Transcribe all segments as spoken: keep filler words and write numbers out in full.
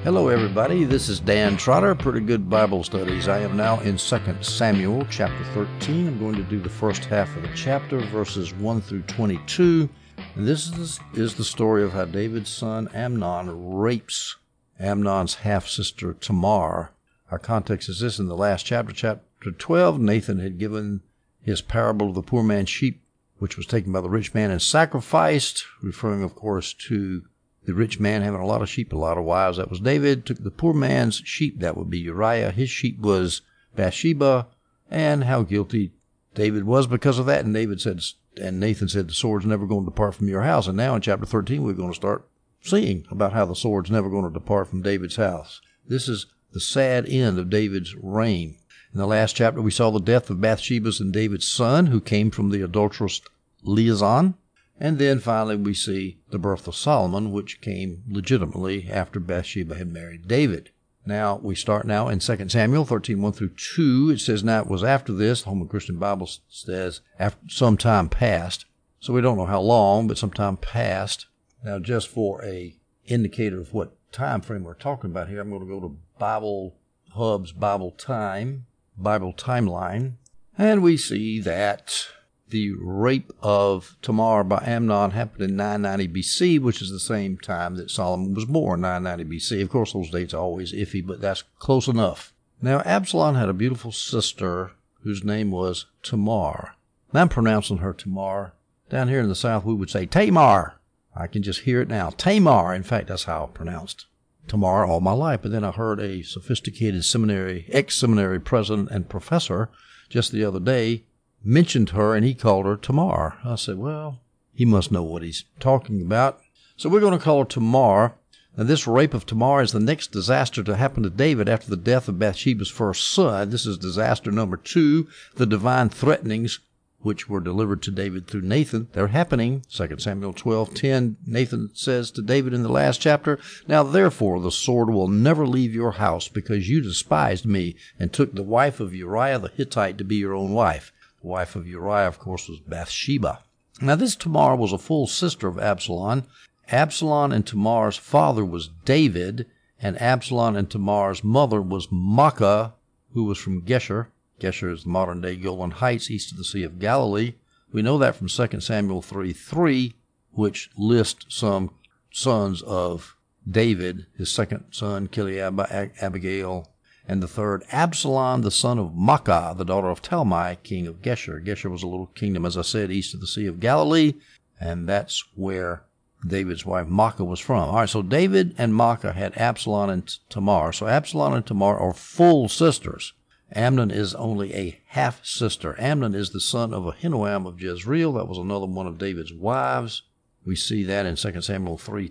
Hello everybody, this is Dan Trotter, Pretty Good Bible Studies. I am now in Second Samuel chapter thirteen. I'm going to do the first half of the chapter, verses one through twenty-two. And this is, is the story of how David's son Amnon rapes Amnon's half-sister Tamar. Our context is this: in the last chapter, chapter twelve, Nathan had given his parable of the poor man's sheep, which was taken by the rich man and sacrificed, referring of course to the rich man having a lot of sheep, a lot of wives. That was David. Took the poor man's sheep, that would be Uriah. His sheep was Bathsheba, and how guilty David was because of that. And David said, and Nathan said, the sword's never going to depart from your house. And now in chapter thirteen, we're going to start seeing about how the sword's never going to depart from David's house. This is the sad end of David's reign. In the last chapter, we saw the death of Bathsheba's and David's son, who came from the adulterous liaison. And then finally we see the birth of Solomon, which came legitimately after Bathsheba had married David. Now, we start now in Second Samuel thirteen, one through two. It says, now it was after this, the Holman Christian Bible says, after some time passed. So we don't know how long, but some time passed. Now, just for a indicator of what time frame we're talking about here, I'm going to go to Bible Hub's Bible Time, Bible Timeline, and we see that the rape of Tamar by Amnon happened in nine ninety B C, which is the same time that Solomon was born, nine ninety B C. Of course, those dates are always iffy, but that's close enough. Now, Absalom had a beautiful sister whose name was Tamar. Now, I'm pronouncing her Tamar. Down here in the South, we would say Tamar. I can just hear it now. Tamar. In fact, that's how I pronounced Tamar all my life. But then I heard a sophisticated seminary, ex-seminary president and professor just the other day mentioned her, and he called her Tamar. I said, well, he must know what he's talking about. So we're going to call her Tamar. Now, this rape of Tamar is the next disaster to happen to David after the death of Bathsheba's first son. This is disaster number two. The divine threatenings, which were delivered to David through Nathan, they're happening. Second Samuel twelve ten, Nathan says to David in the last chapter, now therefore the sword will never leave your house, because you despised me and took the wife of Uriah the Hittite to be your own wife. The wife of Uriah, of course, was Bathsheba. Now, this Tamar was a full sister of Absalom. Absalom and Tamar's father was David, and Absalom and Tamar's mother was Maacah, who was from Geshur. Geshur is the modern-day Golan Heights, east of the Sea of Galilee. We know that from Second Samuel three three, which lists some sons of David, his second son, Chileab, Abigail, and the third, Absalom, the son of Maacah, the daughter of Talmai, king of Geshur. Geshur was a little kingdom, as I said, east of the Sea of Galilee, and that's where David's wife Maacah was from. All right, so David and Maacah had Absalom and Tamar. So Absalom and Tamar are full sisters. Amnon is only a half-sister. Amnon is the son of Ahinoam of Jezreel. That was another one of David's wives. We see that in Second Samuel three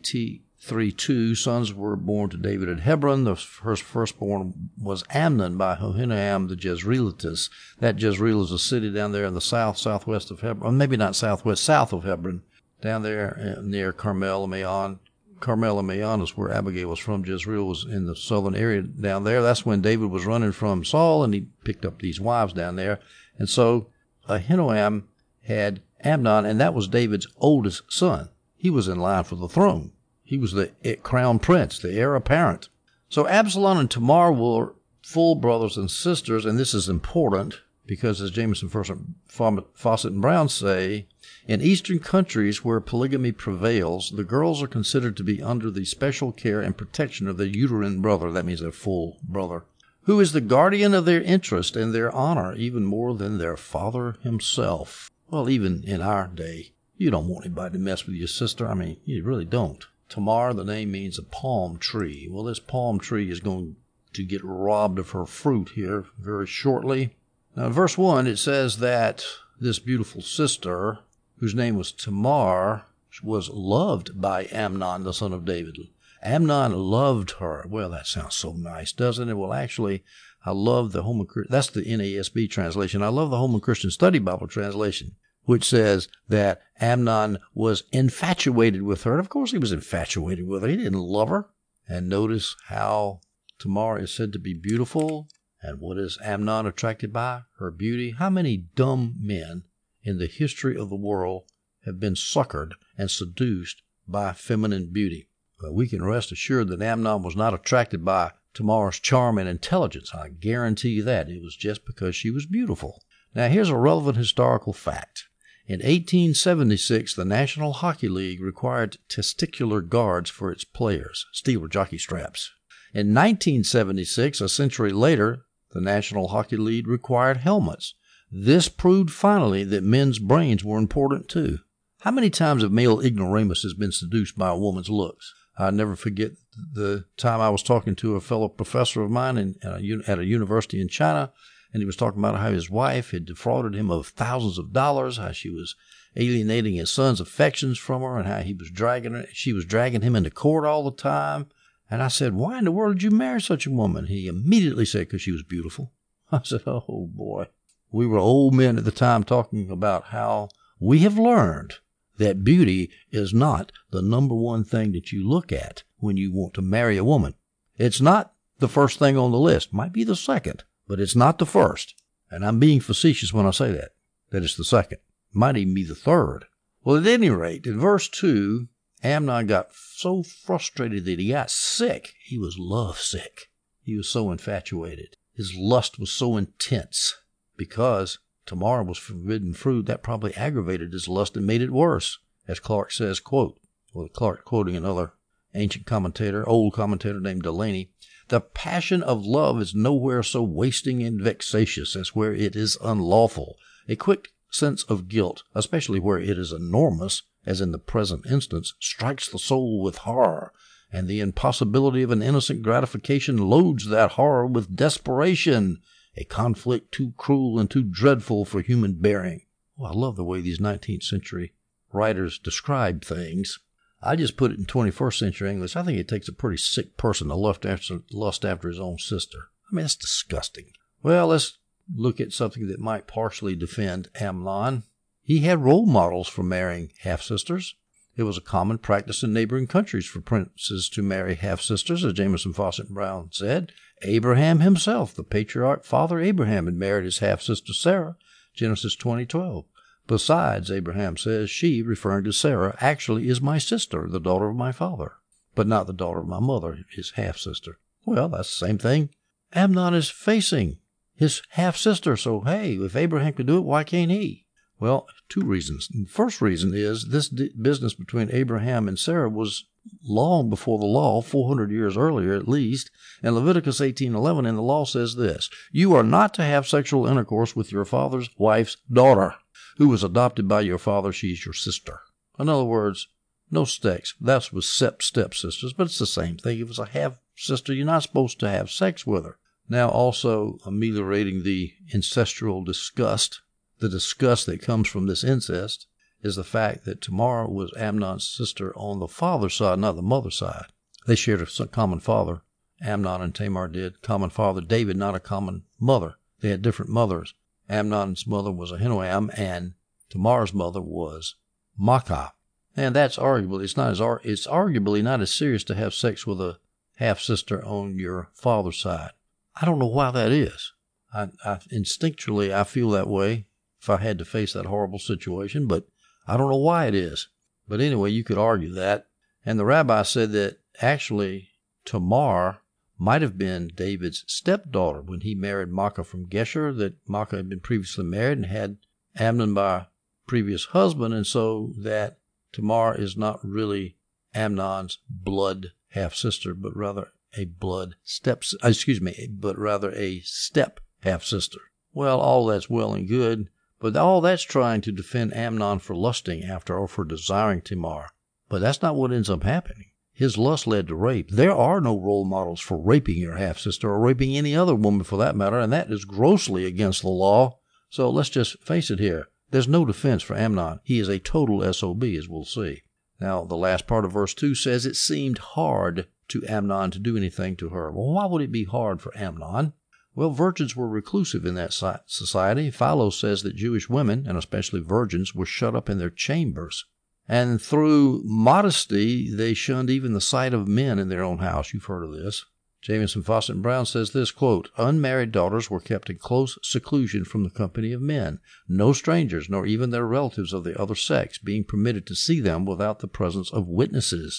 two. Sons were born to David at Hebron. The first firstborn was Amnon by Ahinoam the Jezreelitess. That Jezreel is a city down there in the south, southwest of Hebron. Maybe not southwest, south of Hebron. Down there near Carmel, Maon. Carmel and Maon is where Abigail was from. Jezreel was in the southern area down there. That's when David was running from Saul, and he picked up these wives down there. And so Ahinoam had Amnon, and that was David's oldest son. He was in line for the throne. He was the crown prince, the heir apparent. So Absalom and Tamar were full brothers and sisters, and this is important because, as Jameson, Fawcett, and Brown say, in Eastern countries where polygamy prevails, the girls are considered to be under the special care and protection of their uterine brother, that means their full brother, who is the guardian of their interest and their honor, even more than their father himself. Well, even in our day, you don't want anybody to mess with your sister. I mean, you really don't. Tamar, the name means a palm tree. Well, this palm tree is going to get robbed of her fruit here very shortly. Now, in verse one, it says that this beautiful sister, whose name was Tamar, was loved by Amnon, the son of David. Amnon loved her. Well, that sounds so nice, doesn't it? Well, actually, I love the Holman, that's the N A S B translation. I love the Holman Christian Study Bible translation, which says that Amnon was infatuated with her. And of course he was infatuated with her. He didn't love her. And notice how Tamar is said to be beautiful. And what is Amnon attracted by? Her beauty. How many dumb men in the history of the world have been suckered and seduced by feminine beauty? But we can rest assured that Amnon was not attracted by Tamar's charm and intelligence. I guarantee you that. It was just because she was beautiful. Now, here's a relevant historical fact. In eighteen seventy-six, the National Hockey League required testicular guards for its players, steel jockey straps. In nineteen seventy-six, a century later, the National Hockey League required helmets. This proved finally that men's brains were important too. How many times have male ignoramus been seduced by a woman's looks? I'll never forget the time I was talking to a fellow professor of mine in, at a university in China, and he was talking about how his wife had defrauded him of thousands of dollars, how she was alienating his son's affections from her, and how he was dragging her, she was dragging him into court all the time. And I said, why in the world did you marry such a woman? He immediately said, because she was beautiful. I said, oh boy. We were old men at the time talking about how we have learned that beauty is not the number one thing that you look at when you want to marry a woman. It's not the first thing on the list. Might be the second, but it's not the first. And I'm being facetious when I say that, that it's the second. Might even be the third. Well, at any rate, in verse two, Amnon got so frustrated that he got sick. He was love sick. He was so infatuated. His lust was so intense because Tamar was forbidden fruit. That probably aggravated his lust and made it worse. As Clark says, quote, well, Clark quoting another ancient commentator, old commentator named Delaney, the passion of love is nowhere so wasting and vexatious as where it is unlawful. A quick sense of guilt, especially where it is enormous, as in the present instance, strikes the soul with horror, and the impossibility of an innocent gratification loads that horror with desperation, a conflict too cruel and too dreadful for human bearing. Oh, I love the way these nineteenth century writers describe things. I just put it in twenty-first century English. I think it takes a pretty sick person to lust after, lust after his own sister. I mean, that's disgusting. Well, let's look at something that might partially defend Amnon. He had role models for marrying half-sisters. It was a common practice in neighboring countries for princes to marry half-sisters, as Jamieson Fausset Brown said. Abraham himself, the patriarch father Abraham, had married his half-sister Sarah, Genesis twenty twelve. Besides, Abraham says, she, referring to Sarah, actually is my sister, the daughter of my father, but not the daughter of my mother, his half-sister. Well, that's the same thing Amnon is facing, his half-sister. So, hey, if Abraham could do it, why can't he? Well, two reasons. The first reason is this d- business between Abraham and Sarah was long before the law, four hundred years earlier at least. And Leviticus eighteen eleven in the law says this, you are not to have sexual intercourse with your father's wife's daughter, who was adopted by your father. She's your sister. In other words, no sex. That was step stepsisters, but it's the same thing. If it was a half-sister, you're not supposed to have sex with her. Now, also ameliorating the incestual disgust, the disgust that comes from this incest, is the fact that Tamar was Amnon's sister on the father's side, not the mother's side. They shared a common father. Amnon and Tamar did. Common father David, not a common mother. They had different mothers. Amnon's mother was Ahinoam, and Tamar's mother was Maacah. And that's arguably, it's not as, it's arguably not as serious to have sex with a half-sister on your father's side. I don't know why that is. I, I instinctually, I feel that way if I had to face that horrible situation, but I don't know why it is. But anyway, you could argue that. And the rabbi said that actually Tamar might have been David's stepdaughter when he married Maacah from Geshur, that Maacah had been previously married and had Amnon by a previous husband, and so that Tamar is not really Amnon's blood half-sister, but rather a blood step, excuse me, but rather a step half-sister. Well, all that's well and good, but all that's trying to defend Amnon for lusting after or for desiring Tamar. But that's not what ends up happening. His lust led to rape. There are no role models for raping your half-sister or raping any other woman for that matter, and that is grossly against the law. So let's just face it here. There's no defense for Amnon. He is a total S O B, as we'll see. Now, the last part of verse two says it seemed hard to Amnon to do anything to her. Well, why would it be hard for Amnon? Well, virgins were reclusive in that society. Philo says that Jewish women, and especially virgins, were shut up in their chambers. And through modesty, they shunned even the sight of men in their own house. You've heard of this. Jamieson Fausset Brown says this, quote, unmarried daughters were kept in close seclusion from the company of men, no strangers, nor even their relatives of the other sex, being permitted to see them without the presence of witnesses.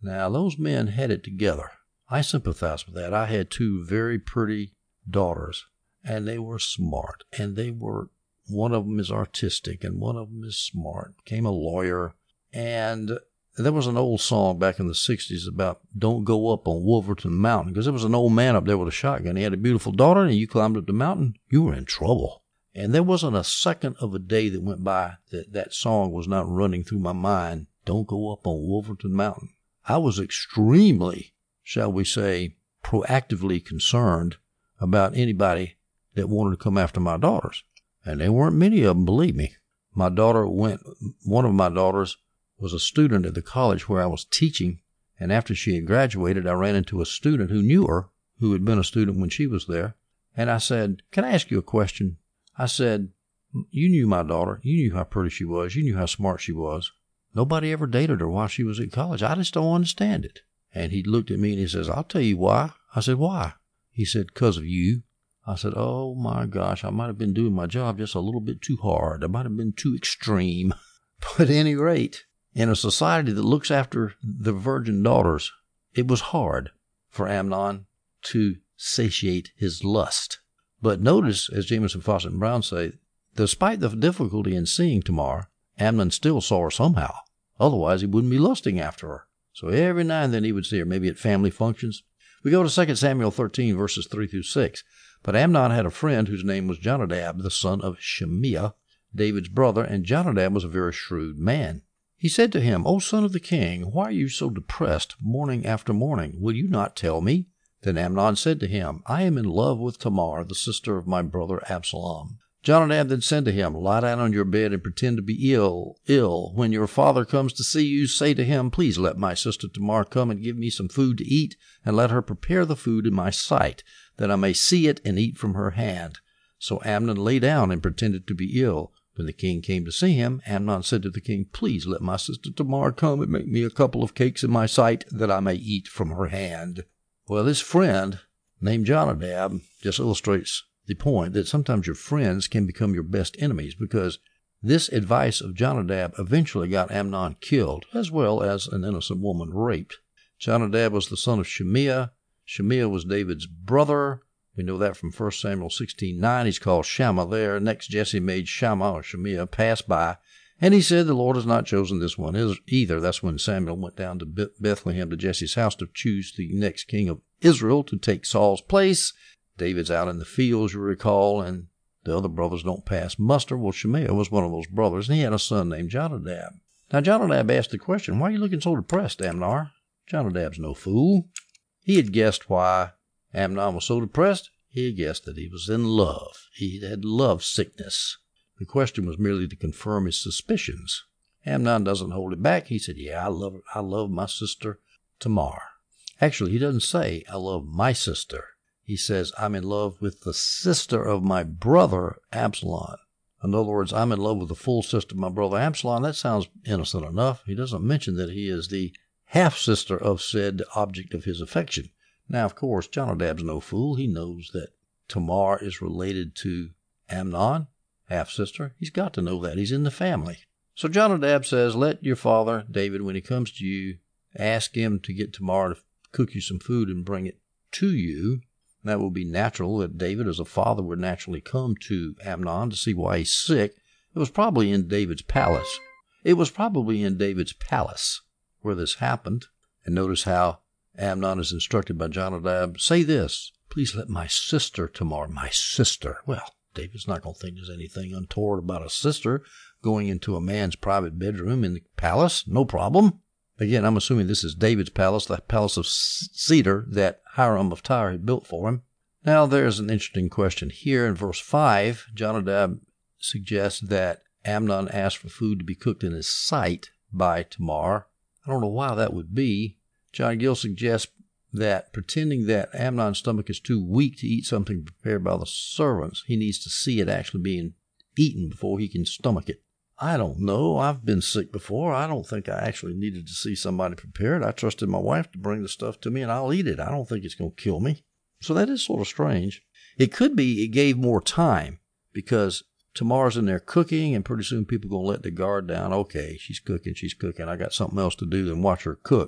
Now, those men had it together. I sympathize with that. I had two very pretty daughters, and they were smart, and they were, one of them is artistic, and one of them is smart, became a lawyer, and there was an old song back in the sixties about don't go up on Wolverton Mountain, because there was an old man up there with a shotgun. He had a beautiful daughter, and you climbed up the mountain, you were in trouble. And there wasn't a second of a day that went by that that song was not running through my mind, don't go up on Wolverton Mountain. I was extremely, shall we say, proactively concerned about anybody that wanted to come after my daughters. And there weren't many of them, believe me. My daughter went, one of my daughters was a student at the college where I was teaching, and after she had graduated, I ran into a student who knew her, who had been a student when she was there, and I said, can I ask you a question? I said, you knew my daughter. You knew how pretty she was. You knew how smart she was. Nobody ever dated her while she was at college. I just don't understand it. And he looked at me and he says, I'll tell you why. I said, why? He said, because of you. I said, oh my gosh, I might have been doing my job just a little bit too hard. I might have been too extreme. But at any rate, in a society that looks after the virgin daughters, it was hard for Amnon to satiate his lust. But notice, as Jamieson, Fawcett, and Brown say, despite the difficulty in seeing Tamar, Amnon still saw her somehow. Otherwise, he wouldn't be lusting after her. So every now and then he would see her, maybe at family functions. We go to Second Samuel thirteen, verses three through six. But Amnon had a friend whose name was Jonadab, the son of Shemiah, David's brother, and Jonadab was a very shrewd man. He said to him, O son of the king, why are you so depressed morning after morning? Will you not tell me? Then Amnon said to him, I am in love with Tamar, the sister of my brother Absalom. Jonadab then said to him, lie down on your bed and pretend to be ill, ill. When your father comes to see you, say to him, please let my sister Tamar come and give me some food to eat, and let her prepare the food in my sight, that I may see it and eat from her hand. So Amnon lay down and pretended to be ill. When the king came to see him, Amnon said to the king, please let my sister Tamar come and make me a couple of cakes in my sight, that I may eat from her hand. Well, this friend named Jonadab just illustrates the point that sometimes your friends can become your best enemies, because this advice of Jonadab eventually got Amnon killed, as well as an innocent woman raped. Jonadab was the son of Shemiah. Shemiah was David's brother. We know that from First Samuel sixteen nine. He's called Shammah there. Next, Jesse made Shammah or Shemiah pass by, and he said, the Lord has not chosen this one either. That's when Samuel went down to Bethlehem to Jesse's house to choose the next king of Israel to take Saul's place. David's out in the fields, you recall, and the other brothers don't pass muster. Well, Shemiah was one of those brothers, and he had a son named Jonadab. Now, Jonadab asked the question, why are you looking so depressed, Amnon? Jonadab's no fool. He had guessed why Amnon was so depressed. He had guessed that he was in love. He had love sickness. The question was merely to confirm his suspicions. Amnon doesn't hold it back. He said, yeah, I love her. I love my sister Tamar. Actually, he doesn't say, I love my sister. He says, I'm in love with the sister of my brother Absalom. In other words, I'm in love with the full sister of my brother Absalom. That sounds innocent enough. He doesn't mention that he is the half-sister of said object of his affection. Now, of course, Jonadab's no fool. He knows that Tamar is related to Amnon, half-sister. He's got to know that. He's in the family. So Jonadab says, let your father, David, when he comes to you, ask him to get Tamar to cook you some food and bring it to you. That will be natural that David, as a father, would naturally come to Amnon to see why he's sick. It was probably in David's palace. It was probably in David's palace where this happened. And notice how Amnon is instructed by Jonadab, say this, please let my sister Tamar, my sister. Well, David's not going to think there's anything untoward about a sister going into a man's private bedroom in the palace. No problem. Again, I'm assuming this is David's palace, the palace of cedar that Hiram of Tyre had built for him. Now, there's an interesting question here. In verse five, Jonadab suggests that Amnon asked for food to be cooked in his sight by Tamar. I don't know why that would be. John Gill suggests that pretending that Amnon's stomach is too weak to eat something prepared by the servants, he needs to see it actually being eaten before he can stomach it. I don't know. I've been sick before. I don't think I actually needed to see somebody prepare it. I trusted my wife to bring the stuff to me, and I'll eat it. I don't think it's going to kill me. So that is sort of strange. It could be it gave more time, because Tamar's in there cooking, and pretty soon people are going to let the guard down. Okay, she's cooking, she's cooking. I got something else to do than watch her cook.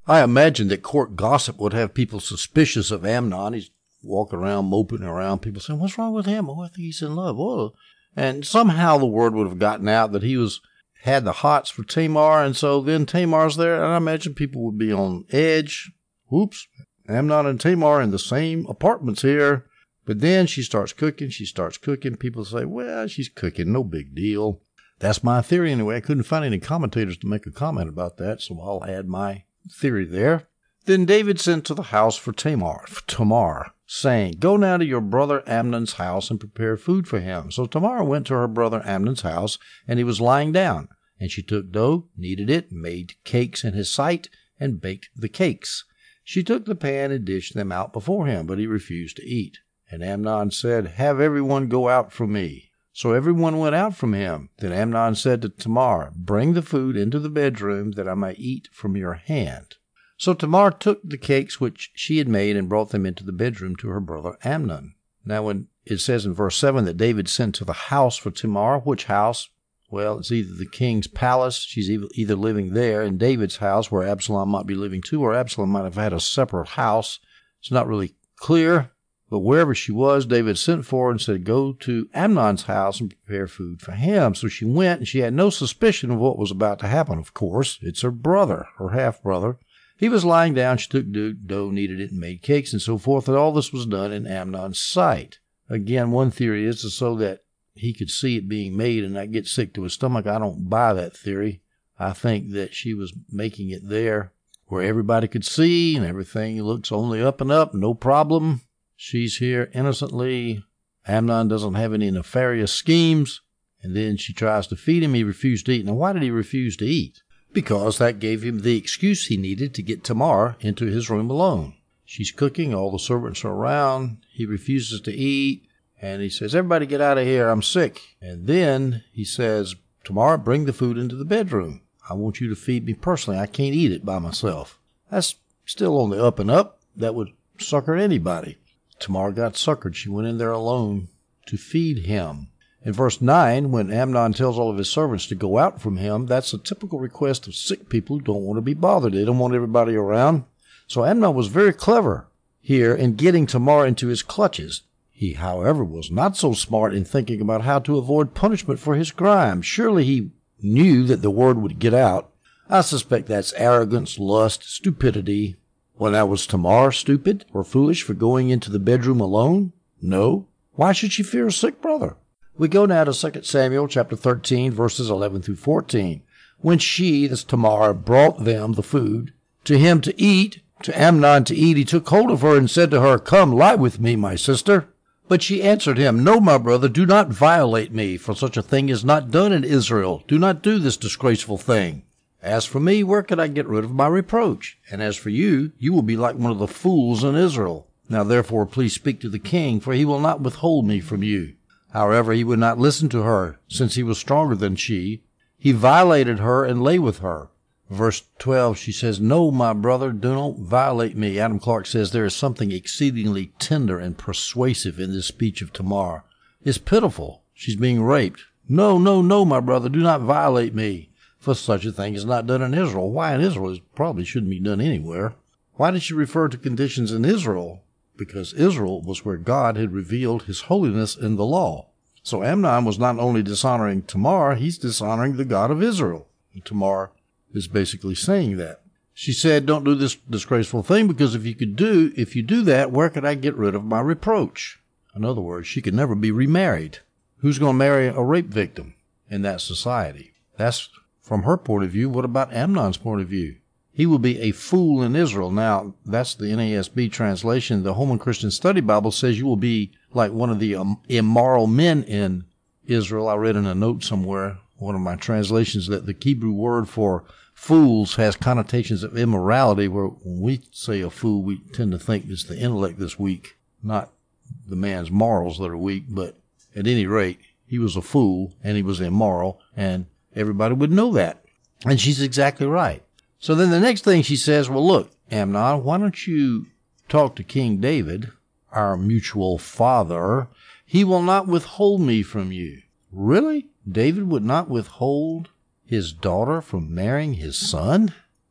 I imagine that court gossip would have people suspicious of Amnon. He's walking around, moping around, people saying, what's wrong with him? Oh, I think he's in love. Whoa. And somehow the word would have gotten out that he was had the hots for Tamar, and so then Tamar's there, and I imagine people would be on edge. Whoops, Amnon and Tamar in the same apartments here. But then she starts cooking, she starts cooking. People say, well, she's cooking, no big deal. That's my theory anyway. I couldn't find any commentators to make a comment about that, so I'll add my theory there. Then David sent to the house for Tamar, for Tamar, saying, go now to your brother Amnon's house and prepare food for him. So Tamar went to her brother Amnon's house, and he was lying down. And she took dough, kneaded it, made cakes in his sight, and baked the cakes. She took the pan and dished them out before him, but he refused to eat. And Amnon said, have everyone go out from me. So everyone went out from him. Then Amnon said to Tamar, bring the food into the bedroom, that I may eat from your hand. So Tamar took the cakes which she had made and brought them into the bedroom to her brother Amnon. Now when it says in verse seven that David sent to the house for Tamar, which house? Well, it's either the king's palace, she's either living there in David's house where Absalom might be living too, or Absalom might have had a separate house. It's not really clear, but wherever she was, David sent for her and said, go to Amnon's house and prepare food for him. So she went, and she had no suspicion of what was about to happen, of course. It's her brother, her half-brother. He was lying down, she took dough, kneaded it, and made cakes and so forth, and all this was done in Amnon's sight. Again, one theory is so that he could see it being made and not get sick to his stomach. I don't buy that theory. I think that she was making it there where everybody could see and everything looks only up and up, no problem. She's here innocently. Amnon doesn't have any nefarious schemes. And then she tries to feed him. He refused to eat. Now, why did he refuse to eat? Because that gave him the excuse he needed to get Tamar into his room alone. She's cooking. All the servants are around. He refuses to eat. And he says, everybody get out of here, I'm sick. And then he says, Tamar, bring the food into the bedroom. I want you to feed me personally. I can't eat it by myself. That's still on the up and up. That would sucker anybody. Tamar got suckered. She went in there alone to feed him. In verse nine, when Amnon tells all of his servants to go out from him, that's a typical request of sick people who don't want to be bothered. They don't want everybody around. So Amnon was very clever here in getting Tamar into his clutches. He, however, was not so smart in thinking about how to avoid punishment for his crime. Surely he knew that the word would get out. I suspect that's arrogance, lust, stupidity. Well, now, was Tamar stupid or foolish for going into the bedroom alone? No. Why should she fear a sick brother? We go now to Second Samuel chapter thirteen, verses eleven through fourteen. When she, that's Tamar, brought them the food to him to eat, to Amnon to eat, he took hold of her and said to her, come lie with me, my sister. But she answered him, no, my brother, do not violate me, for such a thing is not done in Israel. Do not do this disgraceful thing. As for me, where could I get rid of my reproach? And as for you, you will be like one of the fools in Israel. Now therefore please speak to the king, for he will not withhold me from you. However, he would not listen to her, since he was stronger than she. He violated her and lay with her. Verse twelve, she says, no, my brother, do not violate me. Adam Clark says there is something exceedingly tender and persuasive in this speech of Tamar. It's pitiful. She's being raped. No, no, no, my brother, do not violate me. For such a thing is not done in Israel. Why in Israel? It probably shouldn't be done anywhere. Why did she refer to conditions in Israel? Because Israel was where God had revealed his holiness in the law. So Amnon was not only dishonoring Tamar, he's dishonoring the God of Israel. And Tamar is basically saying that. She said, don't do this disgraceful thing, because if you could do, if you do that, where could I get rid of my reproach? In other words, she could never be remarried. Who's going to marry a rape victim in that society? That's from her point of view. What about Amnon's point of view? He will be a fool in Israel. Now, that's the N A S B translation. The Holman Christian Study Bible says you will be like one of the um, immoral men in Israel. I read in a note somewhere, one of my translations, that the Hebrew word for fools has connotations of immorality, where when we say a fool, we tend to think it's the intellect that's weak, not the man's morals that are weak. But at any rate, he was a fool and he was immoral, and everybody would know that. And she's exactly right. So then the next thing she says, well, look, Amnon, why don't you talk to King David, our mutual father? He will not withhold me from you. Really? David would not withhold his daughter from marrying his son?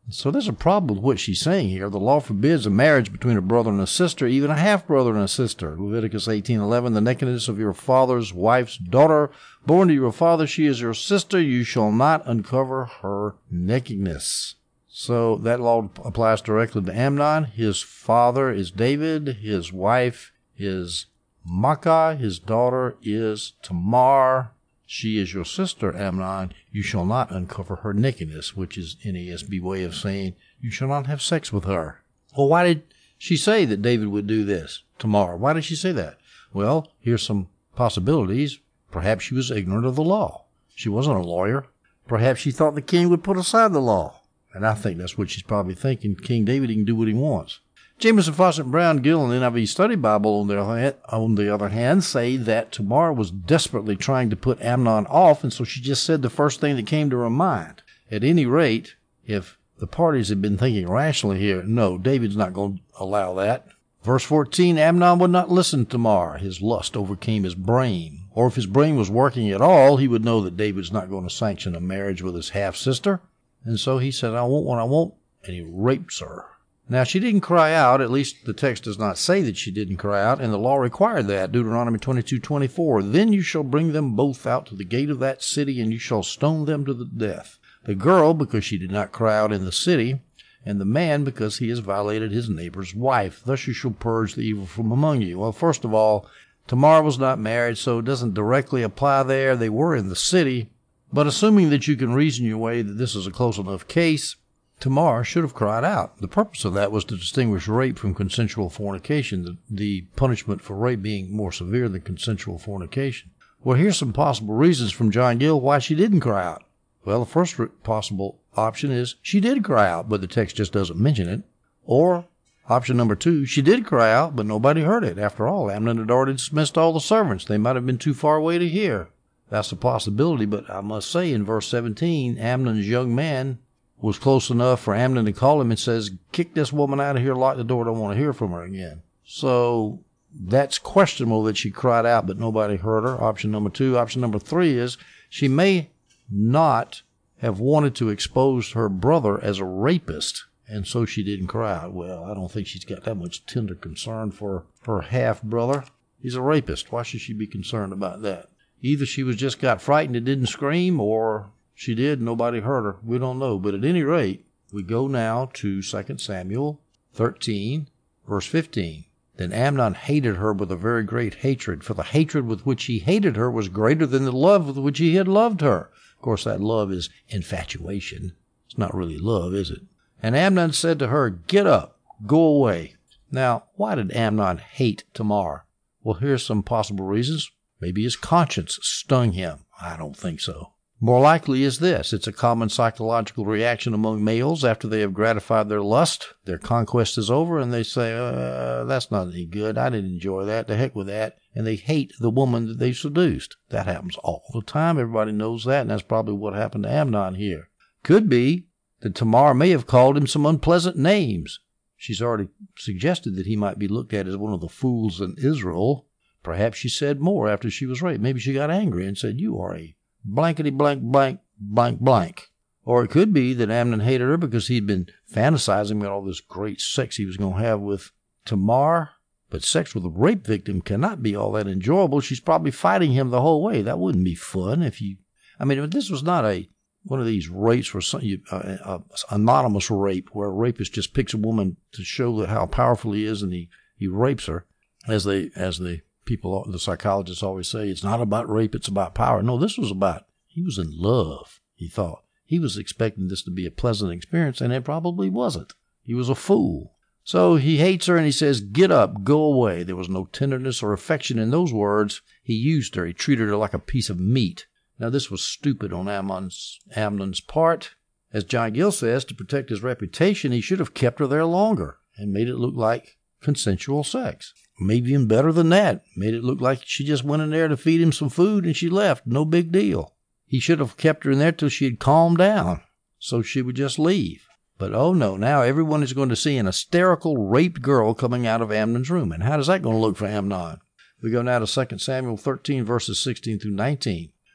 So there's a problem with what she's saying here. The law forbids a marriage between a brother and a sister, even a half-brother and a sister. Leviticus eighteen eleven, the nakedness of your father's wife's daughter, born to your father, she is your sister. You shall not uncover her nakedness. So that law applies directly to Amnon. His father is David. His wife is Maacah. His daughter is Tamar. She is your sister, Amnon. You shall not uncover her nakedness, which is N A S B way of saying you shall not have sex with her. Well, why did she say that David would do this, Tamar? Why did she say that? Well, here's some possibilities. Perhaps she was ignorant of the law. She wasn't a lawyer. Perhaps she thought the king would put aside the law. And I think that's what she's probably thinking. King David, he can do what he wants. Jamieson, Fawcett, Brown, Gill, and N I V Study Bible, on the, on the other hand, say that Tamar was desperately trying to put Amnon off, and so she just said the first thing that came to her mind. At any rate, if the parties had been thinking rationally here, no, David's not going to allow that. Verse fourteen, Amnon would not listen to Tamar. His lust overcame his brain. Or if his brain was working at all, he would know that David's not going to sanction a marriage with his half-sister. And so he said, I want what I want, and he rapes her. Now, she didn't cry out. At least the text does not say that she didn't cry out, and the law required that. Deuteronomy twenty-two twenty-four. Then you shall bring them both out to the gate of that city, and you shall stone them to the death. The girl, because she did not cry out in the city, and the man, because he has violated his neighbor's wife. Thus you shall purge the evil from among you. Well, first of all, Tamar was not married, so it doesn't directly apply there. They were in the city. But assuming that you can reason your way that this is a close enough case, Tamar should have cried out. The purpose of that was to distinguish rape from consensual fornication, the, the punishment for rape being more severe than consensual fornication. Well, here's some possible reasons from John Gill why she didn't cry out. Well, the first possible option is she did cry out, but the text just doesn't mention it. Or option number two, she did cry out, but nobody heard it. After all, Amnon had already dismissed all the servants. They might have been too far away to hear. That's a possibility, but I must say in verse seventeen, Amnon's young man was close enough for Amnon to call him and says, kick this woman out of here, lock the door, don't want to hear from her again. So that's questionable that she cried out, but nobody heard her. Option number two. Option number three is she may not have wanted to expose her brother as a rapist, and so she didn't cry out. Well, I don't think she's got that much tender concern for her half-brother. He's a rapist. Why should she be concerned about that? Either she was just got frightened and didn't scream, or she did, nobody heard her. We don't know. But at any rate, we go now to Second Samuel thirteen, verse fifteen. Then Amnon hated her with a very great hatred, for the hatred with which he hated her was greater than the love with which he had loved her. Of course, that love is infatuation. It's not really love, is it? And Amnon said to her, get up, go away. Now, why did Amnon hate Tamar? Well, here's some possible reasons. Maybe his conscience stung him. I don't think so. More likely is this. It's a common psychological reaction among males after they have gratified their lust. Their conquest is over, and they say, uh, that's not any good. I didn't enjoy that. The heck with that. And they hate the woman that they seduced. That happens all the time. Everybody knows that, and that's probably what happened to Amnon here. Could be that Tamar may have called him some unpleasant names. She's already suggested that he might be looked at as one of the fools in Israel. Perhaps she said more after she was raped. Maybe she got angry and said, you are a blankety blank blank blank blank. Or it could be that Amnon hated her because he'd been fantasizing about all this great sex he was going to have with Tamar. But sex with a rape victim cannot be all that enjoyable. She's probably fighting him the whole way. That wouldn't be fun if you... I mean, this was not a one of these rapes where some, you, uh, uh, anonymous rape, where a rapist just picks a woman to show that how powerful he is, and he, he rapes her. As they as the people, the psychologists always say, it's not about rape, it's about power. No, this was about, he was in love, he thought. He was expecting this to be a pleasant experience, and it probably wasn't. He was a fool. So he hates her, and he says, get up, go away. There was no tenderness or affection in those words. He used her. He treated her like a piece of meat. Now, this was stupid on Amnon's, Amnon's part. As John Gill says, to protect his reputation, he should have kept her there longer and made it look like consensual sex. Maybe even better than that. Made it look like she just went in there to feed him some food and she left. No big deal. He should have kept her in there till she had calmed down, so she would just leave. But oh no, now everyone is going to see an hysterical, raped girl coming out of Amnon's room. And how is that going to look for Amnon? We go now to Second Samuel thirteen, verses sixteen through nineteen.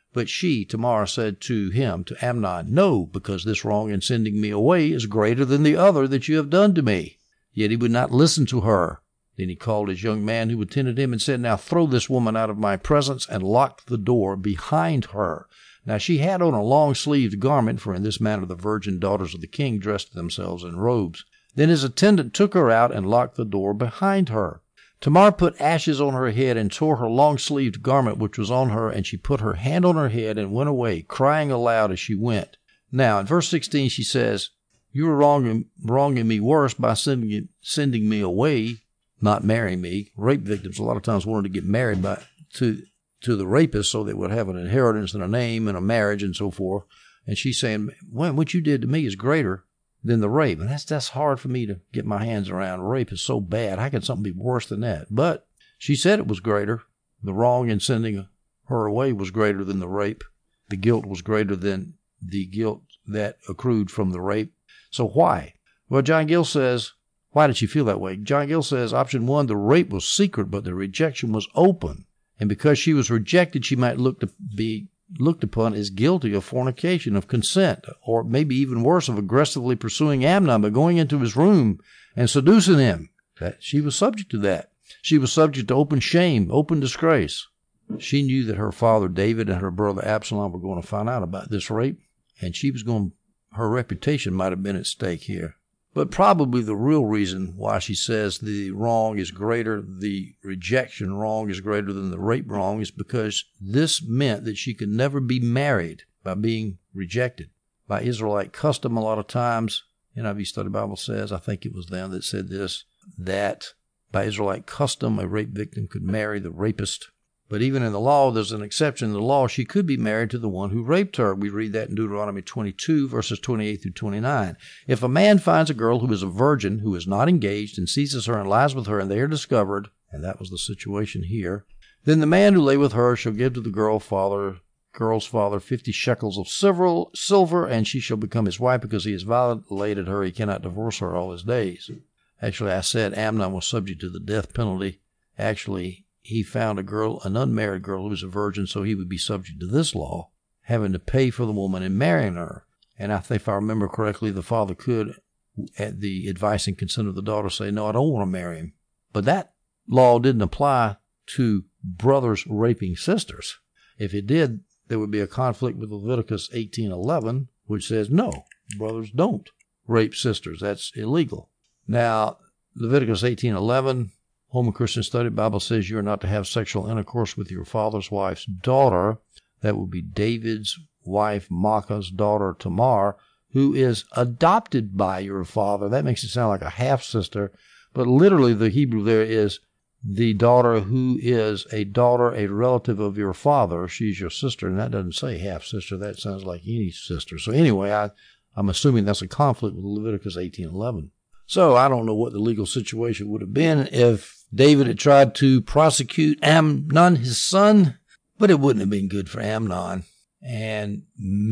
But she, Tamar, said to him, to Amnon, No, because this wrong in sending me away is greater than the other that you have done to me. Yet he would not listen to her. Then he called his young man who attended him and said, Now throw this woman out of my presence, and locked the door behind her. Now she had on a long-sleeved garment, for in this manner the virgin daughters of the king dressed themselves in robes. Then his attendant took her out and locked the door behind her. Tamar put ashes on her head and tore her long-sleeved garment which was on her, and she put her hand on her head and went away, crying aloud as she went. Now, in verse sixteen, she says, You are wronging, wronging me worse by sending, sending me away, not marrying me. Rape victims a lot of times wanted to get married by to to the rapist so they would have an inheritance and a name and a marriage and so forth. And she's saying, well, what you did to me is greater than the rape. And that's that's hard for me to get my hands around. Rape is so bad. How can something be worse than that? But she said it was greater. The wrong in sending her away was greater than the rape. The guilt was greater than the guilt that accrued from the rape. So why? Well, John Gill says, why did she feel that way? John Gill says, option one, the rape was secret, but the rejection was open. And because she was rejected, she might look to be looked upon as guilty of fornication, of consent, or maybe even worse, of aggressively pursuing Amnon by going into his room and seducing him. That she was subject to that. She was subject to open shame, open disgrace. She knew that her father David and her brother Absalom were going to find out about this rape, and she was going, her reputation might have been at stake here. But probably the real reason why she says the wrong is greater, the rejection wrong is greater than the rape wrong, is because this meant that she could never be married by being rejected. By Israelite custom, a lot of times, N I V Study Bible says, I think it was them that said this, that by Israelite custom, a rape victim could marry the rapist. But even in the law, there's an exception in the law. She could be married to the one who raped her. We read that in Deuteronomy twenty-two, verses twenty-eight through twenty-nine. If a man finds a girl who is a virgin, who is not engaged, and seizes her and lies with her, and they are discovered, and that was the situation here, then the man who lay with her shall give to the girl father, girl's father fifty shekels of silver, and she shall become his wife, because he has violated her. He cannot divorce her all his days. Actually, I said Amnon was subject to the death penalty. Actually, he found a girl, an unmarried girl who was a virgin, so he would be subject to this law, having to pay for the woman and marrying her. And I think if I remember correctly, the father could, at the advice and consent of the daughter, say, no, I don't want to marry him. But that law didn't apply to brothers raping sisters. If it did, there would be a conflict with Leviticus eighteen eleven, which says, no, brothers don't rape sisters. That's illegal. Now, Leviticus eighteen eleven, Home Christian Study Bible says you are not to have sexual intercourse with your father's wife's daughter. That would be David's wife, Maacah's daughter, Tamar, who is adopted by your father. That makes it sound like a half-sister, but literally the Hebrew there is the daughter who is a daughter, a relative of your father. She's your sister, and that doesn't say half-sister. That sounds like any sister. So anyway, I, I'm assuming that's a conflict with Leviticus eighteen eleven. So I don't know what the legal situation would have been if David had tried to prosecute Amnon, his son, but it wouldn't have been good for Amnon. And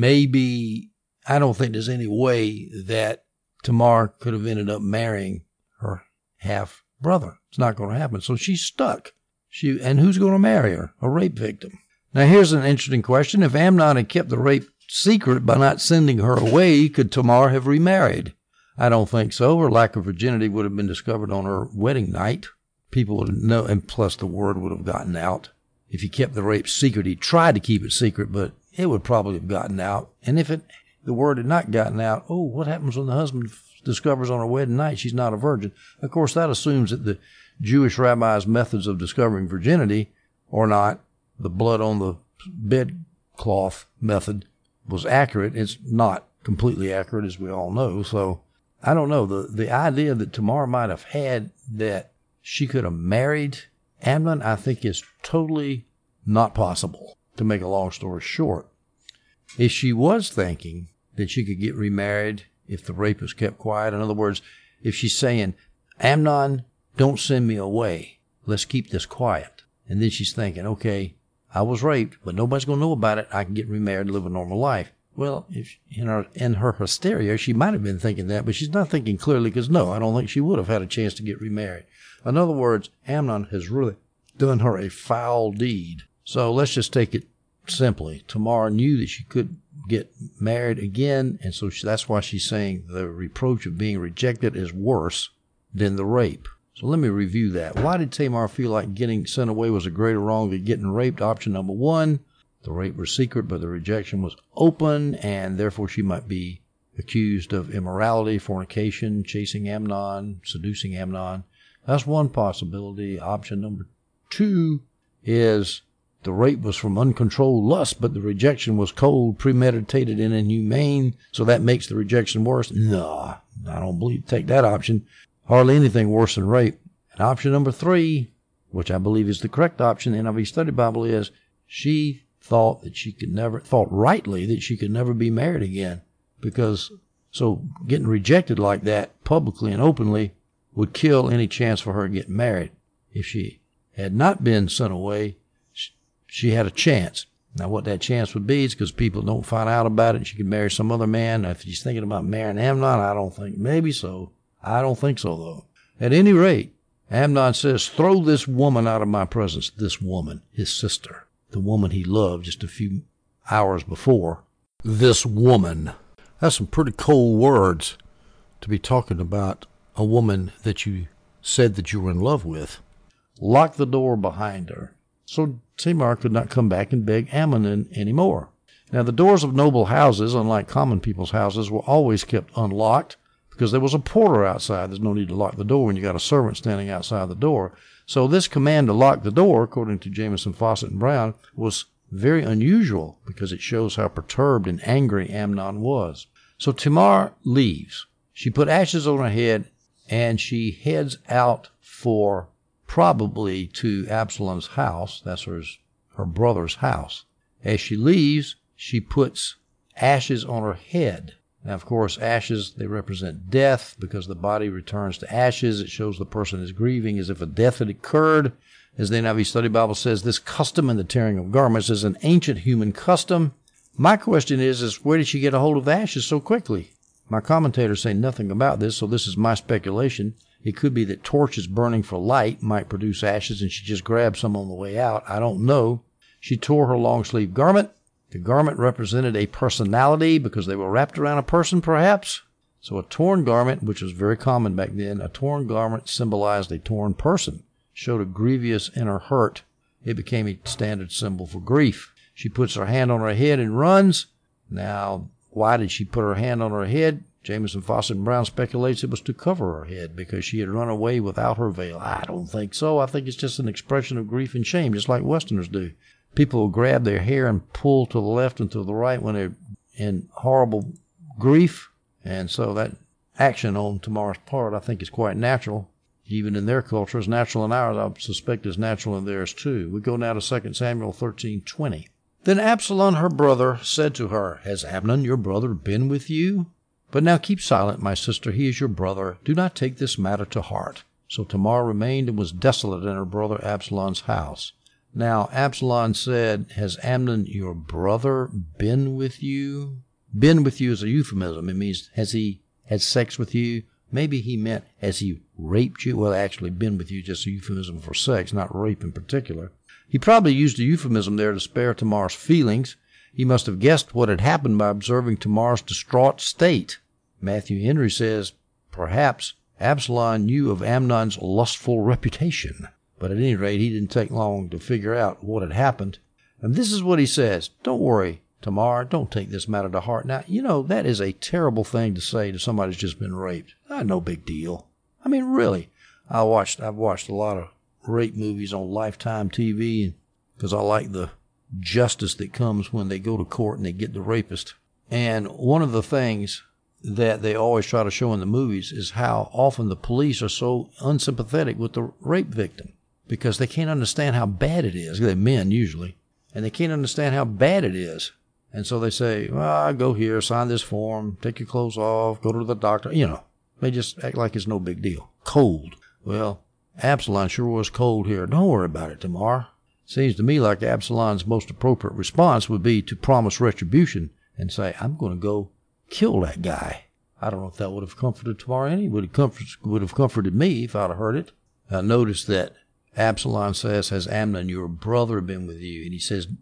maybe, I don't think there's any way that Tamar could have ended up marrying her half-brother. It's not going to happen. So she's stuck. She, and who's going to marry her? A rape victim. Now here's an interesting question. If Amnon had kept the rape secret by not sending her away, could Tamar have remarried? I don't think so. Her lack of virginity would have been discovered on her wedding night. People would know, and plus the word would have gotten out. If he kept the rape secret, he tried to keep it secret, but it would probably have gotten out. And if it, the word had not gotten out, oh, what happens when the husband discovers on her wedding night she's not a virgin? Of course, that assumes that the Jewish rabbis' methods of discovering virginity or not, the blood on the bedcloth method, was accurate. It's not completely accurate, as we all know. So I don't know. The, the idea that Tamar might have had that she could have married Amnon, I think, is totally not possible, to make a long story short. If she was thinking that she could get remarried if the rape was kept quiet, in other words, if she's saying, Amnon, don't send me away, let's keep this quiet. And then she's thinking, okay, I was raped, but nobody's going to know about it. I can get remarried and live a normal life. Well, if in her, in her hysteria, she might have been thinking that, but she's not thinking clearly, because no, I don't think she would have had a chance to get remarried. In other words, Amnon has really done her a foul deed. So let's just take it simply, Tamar knew that she couldn't get married again, and so she, that's why she's saying the reproach of being rejected is worse than the rape. So let me review that. Why did Tamar feel like getting sent away was a greater wrong than getting raped? Option number one, the rape was secret, but the rejection was open, and therefore she might be accused of immorality, fornication, chasing Amnon, seducing Amnon. That's one possibility. Option number two is the rape was from uncontrolled lust, but the rejection was cold, premeditated, and inhumane, so that makes the rejection worse. No, I don't believe take that option. Hardly anything worse than rape. And option number three, which I believe is the correct option, the N I V Study Bible, is she thought that she could never, thought rightly that she could never be married again. Because, so getting rejected like that publicly and openly would kill any chance for her to get married. If she had not been sent away, she had a chance. Now, what that chance would be is because people don't find out about it, and she could marry some other man. Now, if she's thinking about marrying Amnon, I don't think, maybe so. I don't think so, though. At any rate, Amnon says, throw this woman out of my presence. This woman, his sister, the woman he loved just a few hours before. This woman. That's some pretty cold words to be talking about a woman that you said that you were in love with. Lock the door behind her. So Tamar could not come back and beg Amnon anymore. Now, the doors of noble houses, unlike common people's houses, were always kept unlocked because there was a porter outside. There's no need to lock the door when you got a servant standing outside the door. So this command to lock the door, according to Jamieson, Fawcett, and Brown, was very unusual because it shows how perturbed and angry Amnon was. So Tamar leaves. She put ashes on her head, and she heads out for probably to Absalom's house. That's her, her brother's house. As she leaves, she puts ashes on her head. Now, of course, ashes, they represent death because the body returns to ashes. It shows the person is grieving as if a death had occurred. As the N I V Study Bible says, this custom and the tearing of garments is an ancient human custom. My question is, is where did she get a hold of the ashes so quickly? My commentators say nothing about this, so this is my speculation. It could be that torches burning for light might produce ashes and she just grabbed some on the way out. I don't know. She tore her long-sleeve garment. The garment represented a personality because they were wrapped around a person, perhaps. So a torn garment, which was very common back then, a torn garment symbolized a torn person, showed a grievous inner hurt. It became a standard symbol for grief. She puts her hand on her head and runs. Now, why did she put her hand on her head? Jamieson, Fawcett, and Brown speculates it was to cover her head because she had run away without her veil. I don't think so. I think it's just an expression of grief and shame, just like Westerners do. People will grab their hair and pull to the left and to the right when they're in horrible grief. And so that action on Tamar's part, I think, is quite natural. Even in their culture, it's natural in ours. I suspect it's natural in theirs too. We go now to Second Samuel thirteen twenty. Then Absalom, her brother, said to her, has Amnon, your brother, been with you? But now keep silent, my sister. He is your brother. Do not take this matter to heart. So Tamar remained and was desolate in her brother Absalom's house. Now Absalom said, has Amnon, your brother, been with you? Been with you is a euphemism. It means, has he had sex with you? Maybe he meant, has he raped you? Well, actually, been with you, just a euphemism for sex, not rape in particular. He probably used a euphemism there to spare Tamar's feelings. He must have guessed what had happened by observing Tamar's distraught state. Matthew Henry says, perhaps Absalom knew of Amnon's lustful reputation. But at any rate, he didn't take long to figure out what had happened. And this is what he says. Don't worry, Tamar, don't take this matter to heart. Now, you know, that is a terrible thing to say to somebody who's just been raped. Ah, no big deal. I mean, really. I watched, I've watched a lot of rape movies on Lifetime T V because I like the justice that comes when they go to court and they get the rapist. And one of the things that they always try to show in the movies is how often the police are so unsympathetic with the rape victim because they can't understand how bad it is. They're men usually, and they can't understand how bad it is. And so they say, well, go here, sign this form, take your clothes off, go to the doctor. You know, they just act like it's no big deal. Cold. Well, Absalom sure was cold here. Don't worry about it, Tamar. Seems to me like Absalom's most appropriate response would be to promise retribution and say, I'm going to go kill that guy. I don't know if that would have comforted Tamar any. Would have, comfort, would have comforted me if I'd have heard it. Now notice that Absalom says, has Amnon, your brother, been with you? And he says,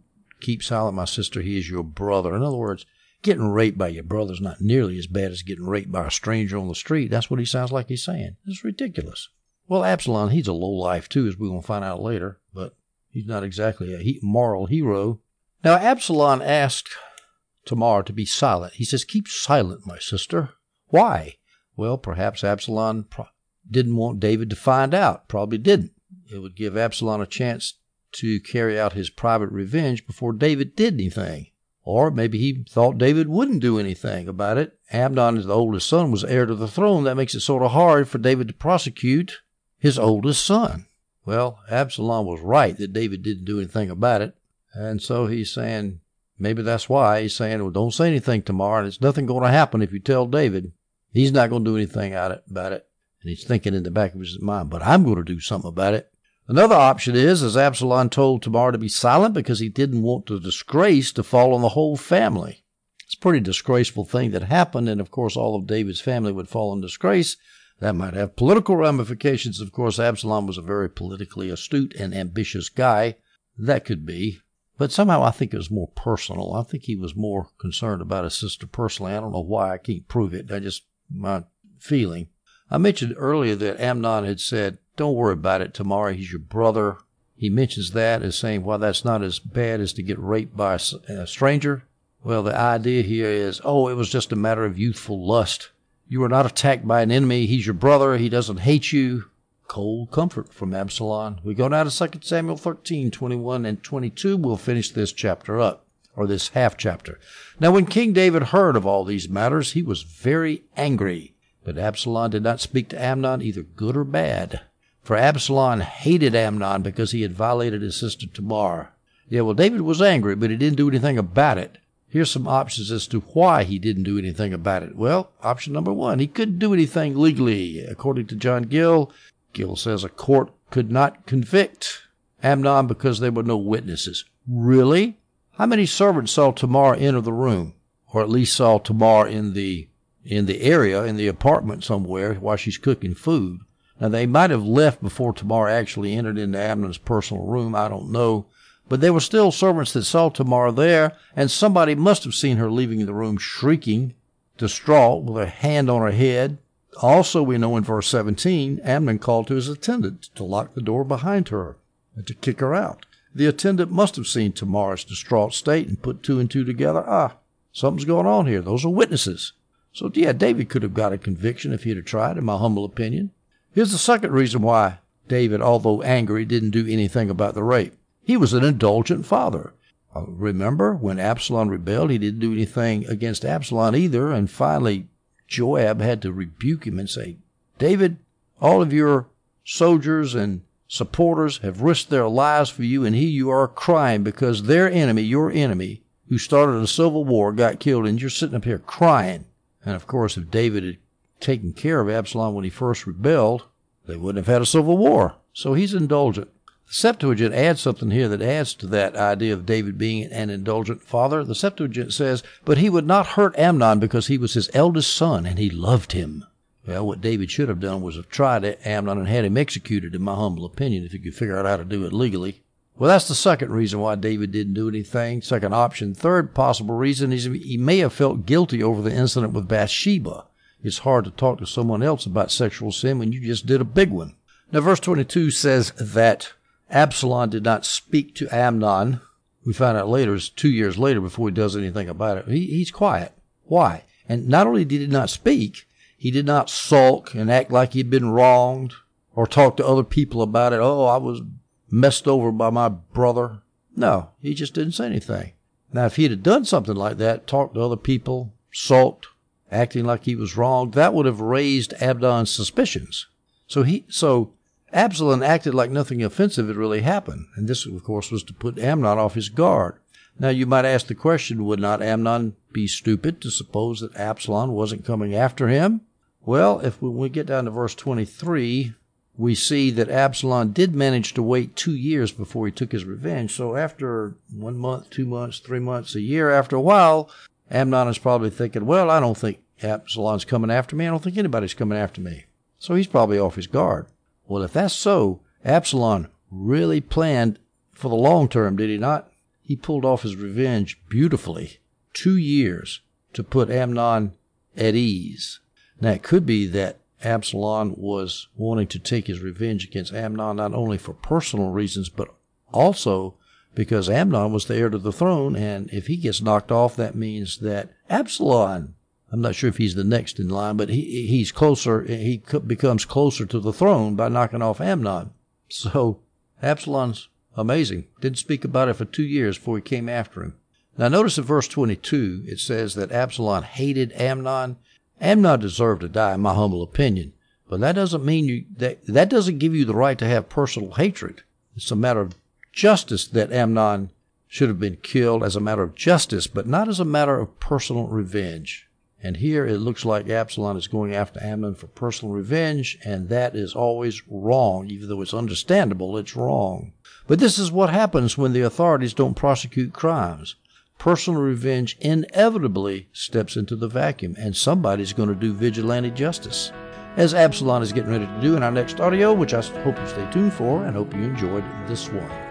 keep silent, my sister. He is your brother. In other words, getting raped by your brother is not nearly as bad as getting raped by a stranger on the street. That's what he sounds like he's saying. It's ridiculous. Well, Absalom, he's a lowlife too, as we're going to find out later, but he's not exactly a he- moral hero. Now, Absalom asked Tamar to be silent. He says, keep silent, my sister. Why? Well, perhaps Absalom pro- didn't want David to find out. Probably didn't. It would give Absalom a chance to carry out his private revenge before David did anything. Or maybe he thought David wouldn't do anything about it. Amnon, the oldest son, was heir to the throne. That makes it sort of hard for David to prosecute his oldest son. Well, Absalom was right that David didn't do anything about it. And so he's saying, maybe that's why he's saying, well, don't say anything tomorrow. And it's nothing going to happen if you tell David. He's not going to do anything about it. And he's thinking in the back of his mind, but I'm going to do something about it. Another option is, as Absalom told Tamar to be silent because he didn't want the disgrace to fall on the whole family. It's a pretty disgraceful thing that happened, and of course all of David's family would fall in disgrace. That might have political ramifications. Of course, Absalom was a very politically astute and ambitious guy. That could be. But somehow I think it was more personal. I think he was more concerned about his sister personally. I don't know why. I can't prove it. I just, my feeling. I mentioned earlier that Amnon had said, don't worry about it, Tamar. He's your brother. He mentions that as saying, well, that's not as bad as to get raped by a, a stranger. Well, the idea here is, oh, it was just a matter of youthful lust. You were not attacked by an enemy. He's your brother. He doesn't hate you. Cold comfort from Absalom. We go now to Second Samuel thirteen, twenty-one and twenty-two. We'll finish this chapter up, or this half chapter. Now, when King David heard of all these matters, he was very angry. But Absalom did not speak to Amnon either good or bad. For Absalom hated Amnon because he had violated his sister Tamar. Yeah, well, David was angry, but he didn't do anything about it. Here's some options as to why he didn't do anything about it. Well, option number one, he couldn't do anything legally. According to John Gill, Gill says a court could not convict Amnon because there were no witnesses. Really? How many servants saw Tamar enter the room? Or at least saw Tamar in the in the area, in the apartment somewhere, while she's cooking food? Now, they might have left before Tamar actually entered into Amnon's personal room. I don't know. But there were still servants that saw Tamar there, and somebody must have seen her leaving the room shrieking, distraught, with her hand on her head. Also, we know in verse seventeen, Amnon called to his attendant to lock the door behind her and to kick her out. The attendant must have seen Tamar's distraught state and put two and two together. Ah, something's going on here. Those are witnesses. So, yeah, David could have got a conviction if he'd have tried, in my humble opinion. Here's the second reason why David, although angry, didn't do anything about the rape. He was an indulgent father. Uh, remember, when Absalom rebelled, he didn't do anything against Absalom either, and finally Joab had to rebuke him and say, David, all of your soldiers and supporters have risked their lives for you, and here you are crying because their enemy, your enemy, who started a civil war, got killed, and you're sitting up here crying. And, of course, if David had taken care of Absalom when he first rebelled, they wouldn't have had a civil war. So he's indulgent. The Septuagint adds something here that adds to that idea of David being an indulgent father. The Septuagint says, but he would not hurt Amnon because he was his eldest son and he loved him. Well, what David should have done was have tried Amnon and had him executed, in my humble opinion, if he could figure out how to do it legally. Well, that's the second reason why David didn't do anything. Second option. Third possible reason is he may have felt guilty over the incident with Bathsheba. It's hard to talk to someone else about sexual sin when you just did a big one. Now, verse twenty-two says that Absalom did not speak to Amnon. We find out later, it's two years later before he does anything about it. He, he's quiet. Why? And not only did he not speak, he did not sulk and act like he'd been wronged or talk to other people about it. Oh, I was messed over by my brother. No, he just didn't say anything. Now, if he'd have done something like that, talked to other people, sulked, acting like he was wrong, that would have raised Amnon's suspicions. So he, so Absalom acted like nothing offensive had really happened. And this, of course, was to put Amnon off his guard. Now, you might ask the question, would not Amnon be stupid to suppose that Absalom wasn't coming after him? Well, if we, when we get down to verse twenty-three, we see that Absalom did manage to wait two years before he took his revenge. So after one month, two months, three months, a year, after a while, Amnon is probably thinking, well, I don't think Absalom's coming after me. I don't think anybody's coming after me. So he's probably off his guard. Well, if that's so, Absalom really planned for the long term, did he not? he pulled off his revenge beautifully. Two years to put Amnon at ease. Now, it could be that Absalom was wanting to take his revenge against Amnon not only for personal reasons, but also because Amnon was the heir to the throne, and if he gets knocked off, that means that Absalom, I'm not sure if he's the next in line, but he he's closer, he becomes closer to the throne by knocking off Amnon. So Absalom's amazing. Didn't speak about it for two years before he came after him. Now notice in verse twenty-two, it says that Absalom hated Amnon. Amnon deserved to die, in my humble opinion. But that doesn't mean you, that, that doesn't give you the right to have personal hatred. It's a matter of justice that Amnon should have been killed as a matter of justice, but not as a matter of personal revenge. And here it looks like Absalom is going after Amnon for personal revenge, and that is always wrong. Even though it's understandable, it's wrong. But this is what happens when the authorities don't prosecute crimes. Personal revenge inevitably steps into the vacuum, and somebody's going to do vigilante justice, as Absalom is getting ready to do in our next audio, which I hope you stay tuned for and hope you enjoyed this one.